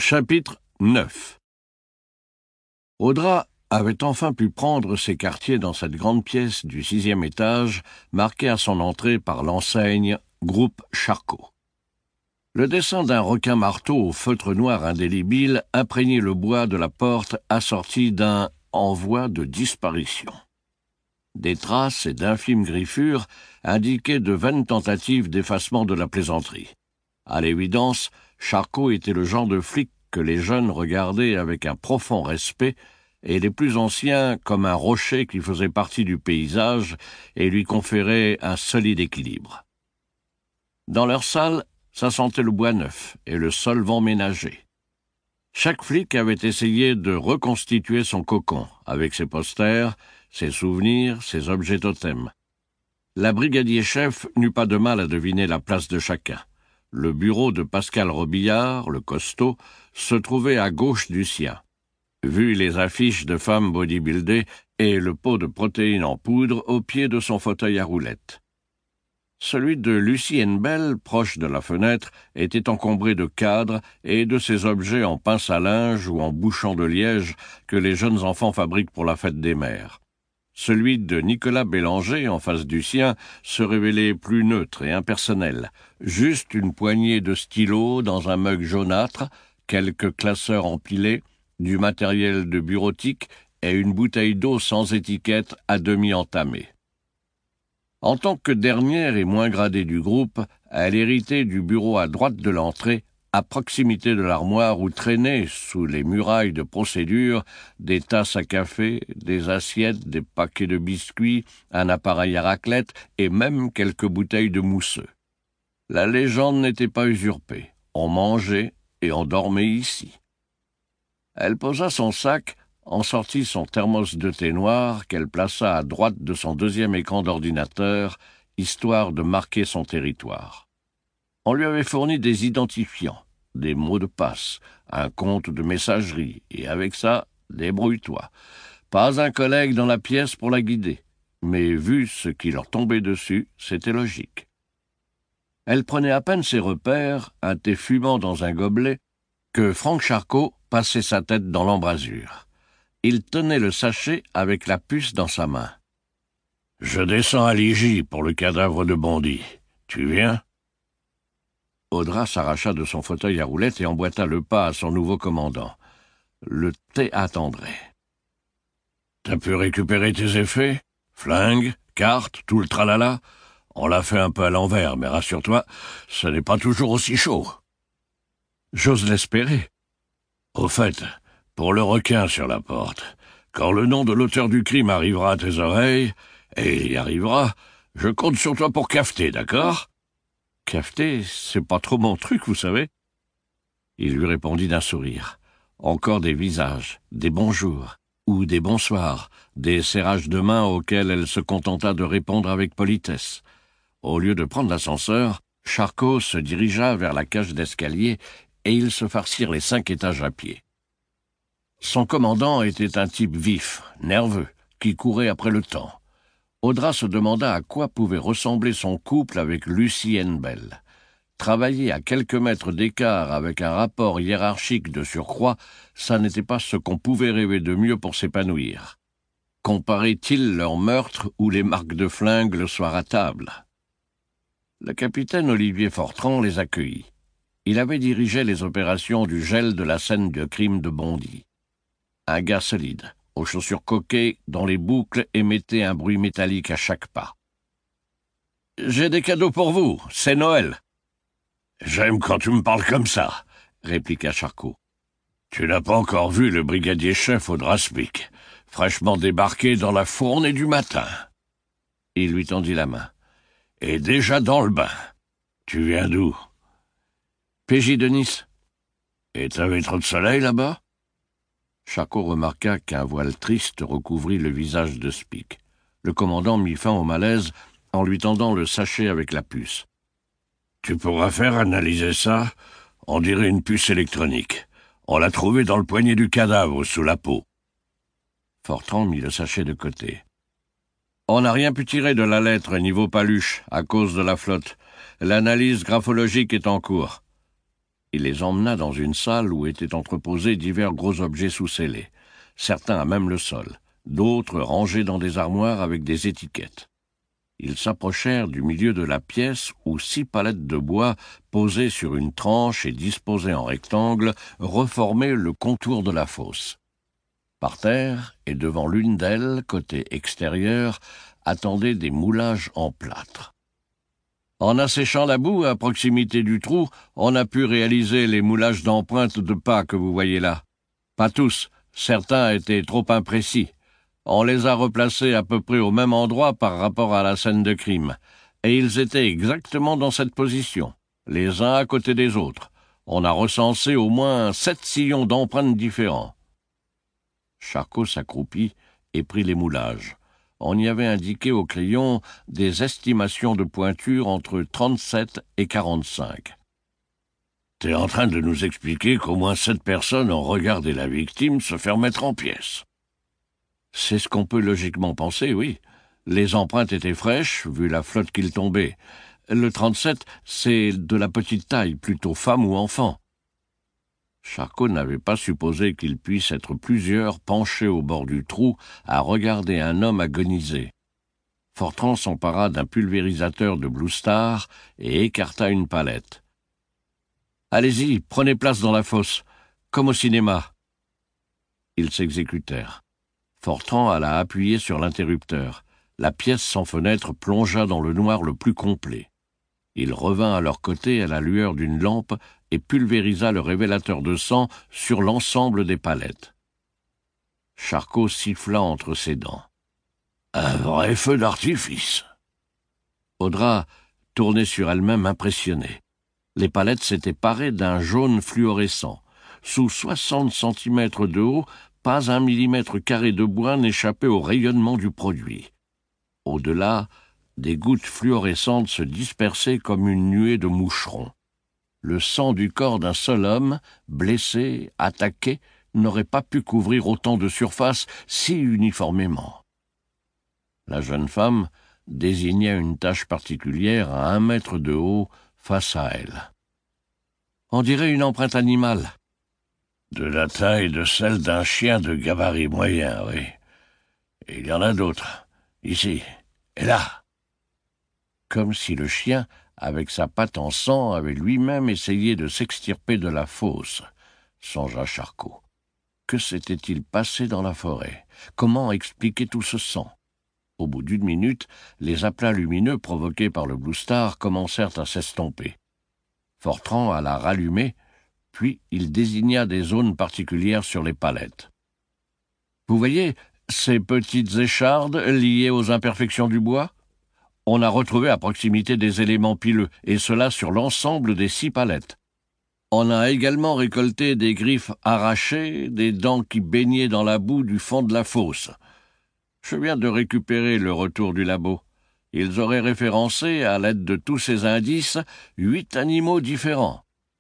Chapitre 9. Audras avait enfin pu prendre ses quartiers dans cette grande pièce du 6e étage, marquée à son entrée par l'enseigne « Groupe Charcot ». Le dessin d'un requin-marteau au feutre noir indélébile imprégnait le bois de la porte assorti d'un « en voie de disparition ». Des traces et d'infimes griffures indiquaient de vaines tentatives d'effacement de la plaisanterie. À l'évidence, Charcot était le genre de flic que les jeunes regardaient avec un profond respect et les plus anciens comme un rocher qui faisait partie du paysage et lui conférait un solide équilibre. Dans leur salle, ça sentait le bois neuf et le solvant ménager. Chaque flic avait essayé de reconstituer son cocon avec ses posters, ses souvenirs, ses objets totems. La brigadier-chef n'eut pas de mal à deviner la place de chacun. Le bureau de Pascal Robillard, le costaud, se trouvait à gauche du sien. Vu les affiches de femmes bodybuildées et le pot de protéines en poudre au pied de son fauteuil à roulettes. Celui de Lucie Henbel, proche de la fenêtre, était encombré de cadres et de ces objets en pince à linge ou en bouchon de liège que les jeunes enfants fabriquent pour la fête des mères. Celui de Nicolas Bélanger, en face du sien, se révélait plus neutre et impersonnel. Juste une poignée de stylos dans un mug jaunâtre, quelques classeurs empilés, du matériel de bureautique et une bouteille d'eau sans étiquette à demi entamée. En tant que dernière et moins gradée du groupe, elle héritait du bureau à droite de l'entrée, à proximité de l'armoire où traînaient, sous les murailles de procédure, des tasses à café, des assiettes, des paquets de biscuits, un appareil à raclette et même quelques bouteilles de mousseux. La légende n'était pas usurpée. On mangeait et on dormait ici. Elle posa son sac, en sortit son thermos de thé noir qu'elle plaça à droite de son deuxième écran d'ordinateur, histoire de marquer son territoire. On lui avait fourni des identifiants, des mots de passe, un compte de messagerie, et avec ça, débrouille-toi. Pas un collègue dans la pièce pour la guider, mais vu ce qui leur tombait dessus, c'était logique. Elle prenait à peine ses repères, un thé fumant dans un gobelet, que Franck Charcot passait sa tête dans l'embrasure. Il tenait le sachet avec la puce dans sa main. « Je descends à Ligy pour le cadavre de Bondy. Tu viens ?» Audras s'arracha de son fauteuil à roulettes et emboîta le pas à son nouveau commandant. Le thé attendrait. « T'as pu récupérer tes effets? Flingue, carte, tout le tralala? On l'a fait un peu à l'envers, mais rassure-toi, ce n'est pas toujours aussi chaud. » « J'ose l'espérer. » « Au fait, pour le requin sur la porte, quand le nom de l'auteur du crime arrivera à tes oreilles, et il y arrivera, je compte sur toi pour cafeter, d'accord ? » « Cafeter, c'est pas trop mon truc, vous savez. » Il lui répondit d'un sourire. Encore des visages, des bonjours, ou des bonsoirs, des serrages de main auxquels elle se contenta de répondre avec politesse. Au lieu de prendre l'ascenseur, Charcot se dirigea vers la cage d'escalier et ils se farcirent les 5 étages à pied. Son commandant était un type vif, nerveux, qui courait après le temps. Audras se demanda à quoi pouvait ressembler son couple avec Lucie Henbel. Travailler à quelques mètres d'écart avec un rapport hiérarchique de surcroît, ça n'était pas ce qu'on pouvait rêver de mieux pour s'épanouir. Comparait-il leur meurtre ou les marques de flingue le soir à table? Le capitaine Olivier Fortran les accueillit. Il avait dirigé les opérations du gel de la scène de crime de Bondy. Un gars solide, aux chaussures coquées, dont les boucles émettaient un bruit métallique à chaque pas. « J'ai des cadeaux pour vous, c'est Noël. »« J'aime quand tu me parles comme ça, » répliqua Charcot. « Tu n'as pas encore vu le brigadier-chef Audras Pic, fraîchement débarqué dans la fournée du matin. » Il lui tendit la main. « Et déjà dans le bain. Tu viens d'où? » « PJ de Nice. »« Et t'avais trop de soleil là-bas ?» Charcot remarqua qu'un voile triste recouvrit le visage de Spic. Le commandant mit fin au malaise en lui tendant le sachet avec la puce. « Tu pourras faire analyser ça? On dirait une puce électronique. On l'a trouvée dans le poignet du cadavre, sous la peau. » Fortran mit le sachet de côté. « On n'a rien pu tirer de la lettre niveau paluche, à cause de la flotte. L'analyse graphologique est en cours. » Il les emmena dans une salle où étaient entreposés divers gros objets sous-scellés, certains à même le sol, d'autres rangés dans des armoires avec des étiquettes. Ils s'approchèrent du milieu de la pièce où 6 palettes de bois, posées sur une tranche et disposées en rectangle, reformaient le contour de la fosse. Par terre, et devant l'une d'elles, côté extérieur, attendaient des moulages en plâtre. En asséchant la boue à proximité du trou, on a pu réaliser les moulages d'empreintes de pas que vous voyez là. Pas tous, certains étaient trop imprécis. On les a replacés à peu près au même endroit par rapport à la scène de crime, et ils étaient exactement dans cette position, les uns à côté des autres. On a recensé au moins 7 sillons d'empreintes différents. Charcot s'accroupit et prit les moulages. On y avait indiqué au crayon des estimations de pointure entre 37 et 45. « T'es en train de nous expliquer qu'au moins 7 personnes ont regardé la victime se faire mettre en pièces. » C'est ce qu'on peut logiquement penser, oui. Les empreintes étaient fraîches, vu la flotte qu'il tombait. Le 37, c'est de la petite taille, plutôt femme ou enfant. Charcot n'avait pas supposé qu'il puisse être plusieurs penchés au bord du trou à regarder un homme agoniser. Fortran s'empara d'un pulvérisateur de Blue Star et écarta une palette. « Allez-y, prenez place dans la fosse, comme au cinéma. » Ils s'exécutèrent. Fortran alla appuyer sur l'interrupteur. La pièce sans fenêtre plongea dans le noir le plus complet. Il revint à leur côté à la lueur d'une lampe et pulvérisa le révélateur de sang sur l'ensemble des palettes. Charcot siffla entre ses dents. « Un vrai feu d'artifice !» Audra tournait sur elle-même impressionnée. Les palettes s'étaient parées d'un jaune fluorescent. Sous 60 centimètres de haut, pas 1 millimètre carré de bois n'échappait au rayonnement du produit. Au-delà, des gouttes fluorescentes se dispersaient comme une nuée de moucherons. Le sang du corps d'un seul homme, blessé, attaqué, n'aurait pas pu couvrir autant de surface si uniformément. La jeune femme désigna une tache particulière à 1 mètre de haut face à elle. « On dirait une empreinte animale. » « De la taille de celle d'un chien de gabarit moyen, oui. Et il y en a d'autres, ici et là. » Comme si le chien, avec sa patte en sang, avait lui-même essayé de s'extirper de la fosse, songea Charcot. Que s'était-il passé dans la forêt? Comment expliquer tout ce sang? Au bout d'1 minute, les aplats lumineux provoqués par le Blue Star commencèrent à s'estomper. Fortran alla rallumer, puis il désigna des zones particulières sur les palettes. « Vous voyez ces petites échardes liées aux imperfections du bois? On a retrouvé à proximité des éléments pileux, et cela sur l'ensemble des 6 palettes. On a également récolté des griffes arrachées, des dents qui baignaient dans la boue du fond de la fosse. Je viens de récupérer le retour du labo. Ils auraient référencé, à l'aide de tous ces indices, 8 animaux différents. »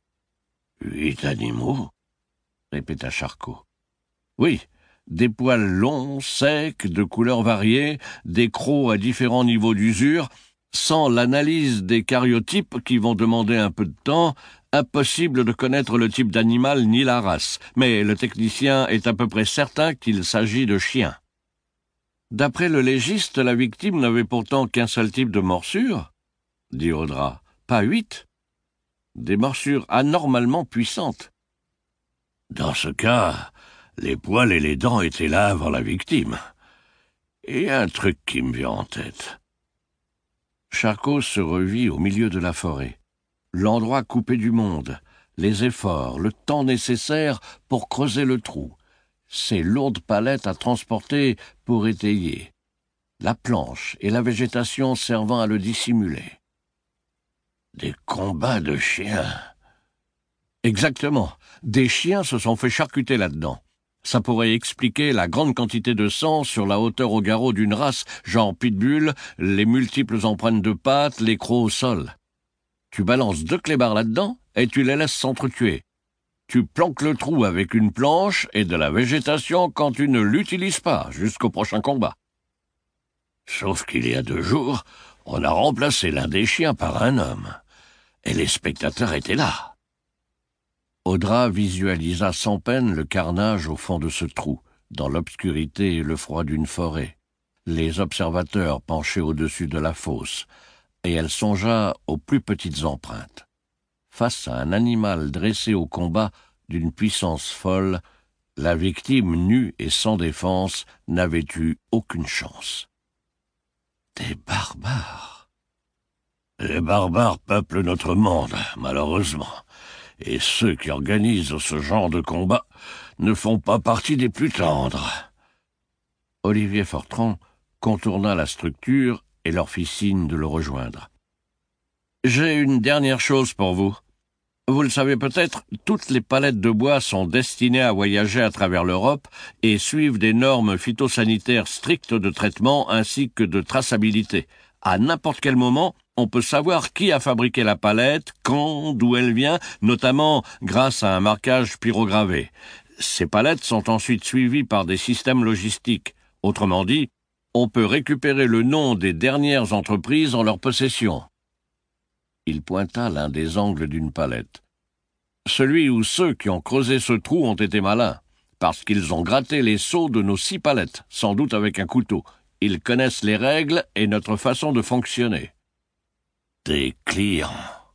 « 8 animaux ?» répéta Charcot. « Oui, des poils longs, secs, de couleurs variées, des crocs à différents niveaux d'usure. Sans l'analyse des cariotypes qui vont demander un peu de temps, impossible de connaître le type d'animal ni la race, mais le technicien est à peu près certain qu'il s'agit de chiens. » D'après le légiste, la victime n'avait pourtant qu'un seul type de morsure, dit Audra, pas 8. Des morsures anormalement puissantes. Dans ce cas, les poils et les dents étaient là avant la victime. Et un truc qui me vient en tête. Charcot se revit au milieu de la forêt. L'endroit coupé du monde, les efforts, le temps nécessaire pour creuser le trou, ces lourdes palettes à transporter pour étayer, la planche et la végétation servant à le dissimuler. Des combats de chiens. Exactement. Des chiens se sont fait charcuter là-dedans. Ça pourrait expliquer la grande quantité de sang sur la hauteur au garrot d'une race, genre pitbull, les multiples empreintes de pattes, les crocs au sol. Tu balances 2 clébards là-dedans et tu les laisses s'entretuer. Tu planques le trou avec une planche et de la végétation quand tu ne l'utilises pas, jusqu'au prochain combat. Sauf qu'il y a 2 jours, on a remplacé l'un des chiens par un homme. Et les spectateurs étaient là. Audra visualisa sans peine le carnage au fond de ce trou, dans l'obscurité et le froid d'une forêt, les observateurs penchés au-dessus de la fosse, et elle songea aux plus petites empreintes. Face à un animal dressé au combat d'une puissance folle, la victime nue et sans défense n'avait eu aucune chance. Des barbares. Les barbares peuplent notre monde, malheureusement. Et ceux qui organisent ce genre de combat ne font pas partie des plus tendres. Olivier Fortran contourna la structure et leur fit signe de le rejoindre. « J'ai une dernière chose pour vous. Vous le savez peut-être, toutes les palettes de bois sont destinées à voyager à travers l'Europe et suivent des normes phytosanitaires strictes de traitement ainsi que de traçabilité. À n'importe quel moment, on peut savoir qui a fabriqué la palette, quand, d'où elle vient, notamment grâce à un marquage pyrogravé. Ces palettes sont ensuite suivies par des systèmes logistiques. Autrement dit, on peut récupérer le nom des dernières entreprises en leur possession. » Il pointa l'un des angles d'une palette. « Celui où ceux qui ont creusé ce trou ont été malins, parce qu'ils ont gratté les seaux de nos 6 palettes, sans doute avec un couteau. Ils connaissent les règles et notre façon de fonctionner. » Des clients.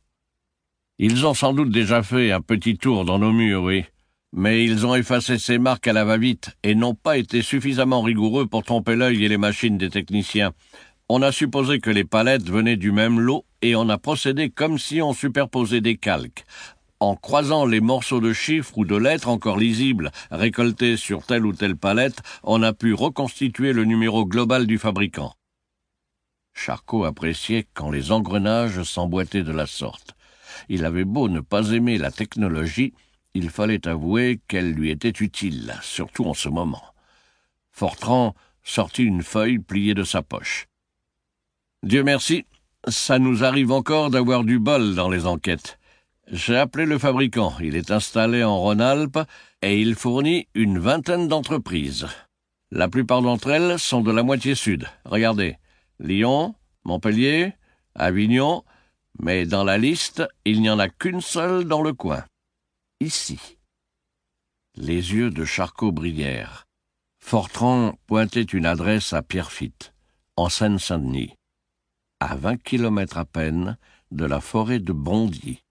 Ils ont sans doute déjà fait un petit tour dans nos murs, oui. Mais ils ont effacé ces marques à la va-vite et n'ont pas été suffisamment rigoureux pour tromper l'œil et les machines des techniciens. On a supposé que les palettes venaient du même lot et on a procédé comme si on superposait des calques. En croisant les morceaux de chiffres ou de lettres encore lisibles récoltés sur telle ou telle palette, on a pu reconstituer le numéro global du fabricant. Charcot appréciait quand les engrenages s'emboîtaient de la sorte. Il avait beau ne pas aimer la technologie, il fallait avouer qu'elle lui était utile, surtout en ce moment. Fortran sortit une feuille pliée de sa poche. « Dieu merci, ça nous arrive encore d'avoir du bol dans les enquêtes. J'ai appelé le fabricant, il est installé en Rhône-Alpes et il fournit une 20aine d'entreprises. La plupart d'entre elles sont de la moitié sud. Regardez, Lyon, Montpellier, Avignon, mais dans la liste, il n'y en a qu'une seule dans le coin. Ici. » Les yeux de Charcot brillèrent. Fortran pointait une adresse à Pierrefitte, en Seine-Saint-Denis, à 20 kilomètres à peine de la forêt de Bondy.